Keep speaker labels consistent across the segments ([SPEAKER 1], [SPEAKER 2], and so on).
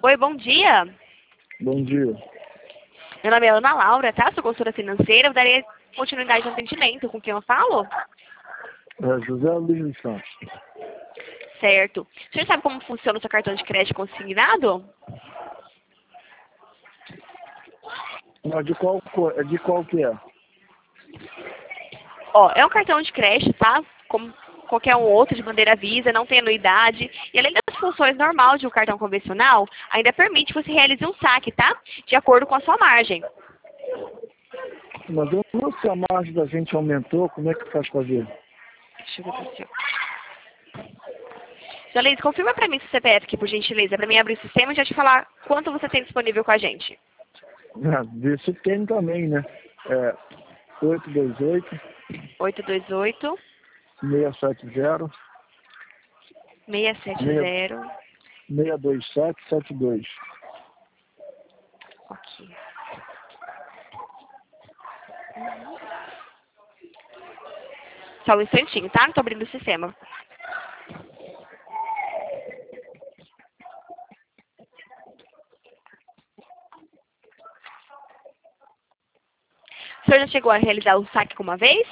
[SPEAKER 1] Oi, bom dia.
[SPEAKER 2] Bom dia.
[SPEAKER 1] Meu nome é Ana Laura, tá? Sou consultora financeira. Eu darei continuidade ao atendimento. Com quem eu falo?
[SPEAKER 2] É José Luiz dos Santos.
[SPEAKER 1] Certo. O senhor sabe como funciona o seu cartão de crédito consignado?
[SPEAKER 2] Mas de qual que é?
[SPEAKER 1] Ó, é um cartão de crédito, tá? Como qualquer um outro de bandeira Visa, não tem anuidade. E além das funções normais de um cartão convencional, ainda permite que você realize um saque, tá? De acordo com a sua margem.
[SPEAKER 2] Mas eu não sei se a margem da gente aumentou, como é que faz pra ver?
[SPEAKER 1] Deixa eu ver aqui, ó. Jaleise, confirma pra mim seu CPF aqui, por gentileza, pra mim abrir o sistema e já te falar quanto você tem disponível com a gente.
[SPEAKER 2] Vê se tem também, né? É 828
[SPEAKER 1] 828
[SPEAKER 2] 670
[SPEAKER 1] 670.
[SPEAKER 2] 62772.
[SPEAKER 1] Ok. Só um instantinho, tá? Tô abrindo o sistema. O senhor já chegou a realizar o saque com uma vez?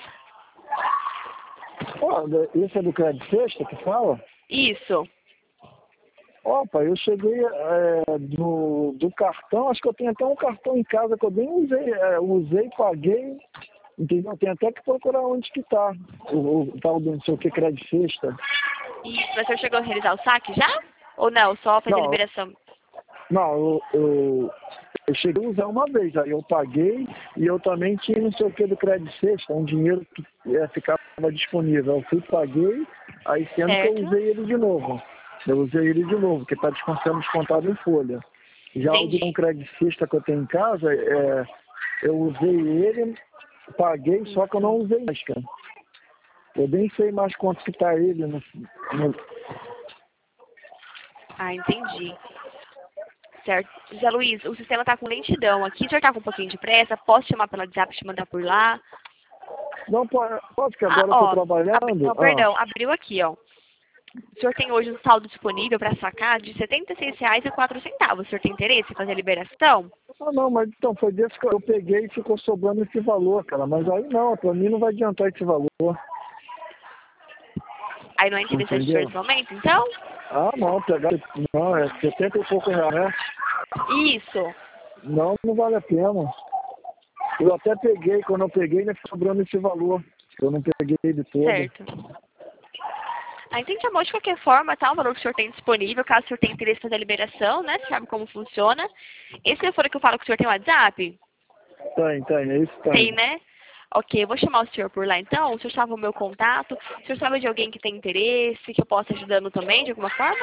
[SPEAKER 2] Esse é do crédito sexta que fala?
[SPEAKER 1] Isso.
[SPEAKER 2] Opa, eu cheguei do cartão, acho que eu tenho até um cartão em casa que eu nem usei, usei, paguei, entendeu? Tem até que procurar onde que tá, o tal do não sei o que, crédito sexta.
[SPEAKER 1] Isso. Mas o senhor chegou a realizar o saque já? Ou não? Só fazer a
[SPEAKER 2] Não,
[SPEAKER 1] liberação?
[SPEAKER 2] não, eu cheguei a usar uma vez, aí eu paguei e eu também tinha não sei o que do crédito sexta, um dinheiro que ficava disponível. Eu fui, paguei, aí sendo que eu
[SPEAKER 1] Certo.
[SPEAKER 2] usei ele de novo. Eu usei ele de novo, porque está sendo descontado em folha. Já o do
[SPEAKER 1] Entendi.
[SPEAKER 2] crédito sexta que eu tenho em casa, eu usei ele, paguei, só que eu não usei mais, cara. Eu nem sei mais quanto que tá ele no...
[SPEAKER 1] Ah, entendi. Certo. Zé Luiz, o sistema tá com lentidão aqui. O senhor tá com um pouquinho de pressa? Posso chamar pelo WhatsApp e te mandar por lá?
[SPEAKER 2] Não, pode que
[SPEAKER 1] Ah,
[SPEAKER 2] agora eu tô
[SPEAKER 1] ó.
[SPEAKER 2] trabalhando.
[SPEAKER 1] Não, perdão. Abriu aqui, ó. O senhor tem hoje um saldo disponível para sacar de R$ 76,04. O senhor tem interesse em fazer a liberação?
[SPEAKER 2] Não, mas então foi desse que eu peguei e ficou sobrando esse valor, cara. Mas aí não, pra mim não vai adiantar esse valor.
[SPEAKER 1] Aí não é interessante o senhor
[SPEAKER 2] Entendeu?
[SPEAKER 1] nesse momento, então?
[SPEAKER 2] Ah, não, pegar. Não, é 70 e pouco reais, né?
[SPEAKER 1] Isso.
[SPEAKER 2] Não, não vale a pena. Eu até peguei, quando eu peguei, ainda ficou sobrando esse valor. Eu não peguei ele todo.
[SPEAKER 1] Certo. Ah, entendi, amor. De qualquer forma, tá? O valor que o senhor tem disponível, caso o senhor tenha interesse em fazer a liberação, né? Você sabe como funciona. Esse telefone que eu falo que o senhor tem WhatsApp?
[SPEAKER 2] Tem, é isso
[SPEAKER 1] Tem,
[SPEAKER 2] tem.
[SPEAKER 1] né? Ok, eu vou chamar o senhor por lá então. O senhor salva o meu contato. O senhor sabe de alguém que tem interesse, que eu possa ajudando também, de alguma forma?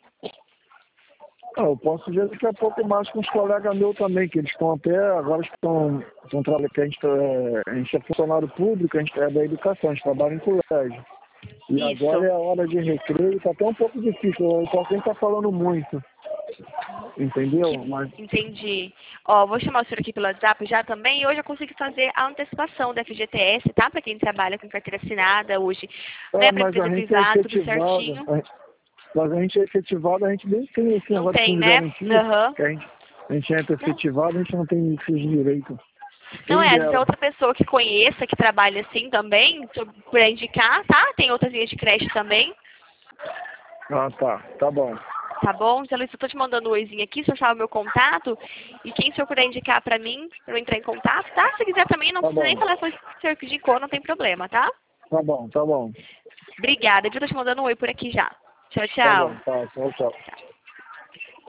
[SPEAKER 2] Eu posso ver daqui a pouco mais com os colegas meus também, que eles estão até, agora estão trabalhando, que a gente é funcionário público, a gente é da educação, a gente trabalha em colégio. E agora
[SPEAKER 1] Isso.
[SPEAKER 2] é a hora de recreio, está até um pouco difícil, o pessoal está falando muito, entendeu? Mas,
[SPEAKER 1] Entendi. Ó, vou chamar o senhor aqui pelo WhatsApp já também. E hoje eu consegui fazer a antecipação da FGTS, tá? Para quem trabalha com carteira assinada hoje, né? Para
[SPEAKER 2] mas a
[SPEAKER 1] empresa
[SPEAKER 2] gente é
[SPEAKER 1] privada, tudo
[SPEAKER 2] efetivado,
[SPEAKER 1] certinho.
[SPEAKER 2] mas a gente é efetivado, a gente nem tem esse
[SPEAKER 1] Não
[SPEAKER 2] negócio de
[SPEAKER 1] tem,
[SPEAKER 2] fundo de
[SPEAKER 1] né?
[SPEAKER 2] garantia,
[SPEAKER 1] Aham.
[SPEAKER 2] que a gente entra
[SPEAKER 1] Não.
[SPEAKER 2] efetivado, a gente não tem esses direitos.
[SPEAKER 1] Não
[SPEAKER 2] Quem
[SPEAKER 1] é, às vezes é
[SPEAKER 2] dera.
[SPEAKER 1] outra pessoa que conheça, que trabalha assim também, para indicar, tá? Tem outras linhas de crédito também,
[SPEAKER 2] Ah, tá bom.
[SPEAKER 1] tá bom? Então, Luiz, eu tô te mandando um oizinho aqui, se eu achar o meu contato, e quem o senhor puder indicar pra mim, pra eu entrar em contato, tá? Se quiser também, não
[SPEAKER 2] Tá
[SPEAKER 1] precisa nem
[SPEAKER 2] bom,
[SPEAKER 1] falar se o senhor que indicou, não tem problema, tá?
[SPEAKER 2] tá bom.
[SPEAKER 1] Obrigada, eu tô te mandando um oi por aqui já. Tchau,
[SPEAKER 2] Tá bom,
[SPEAKER 1] tchau.
[SPEAKER 2] tá, tchau.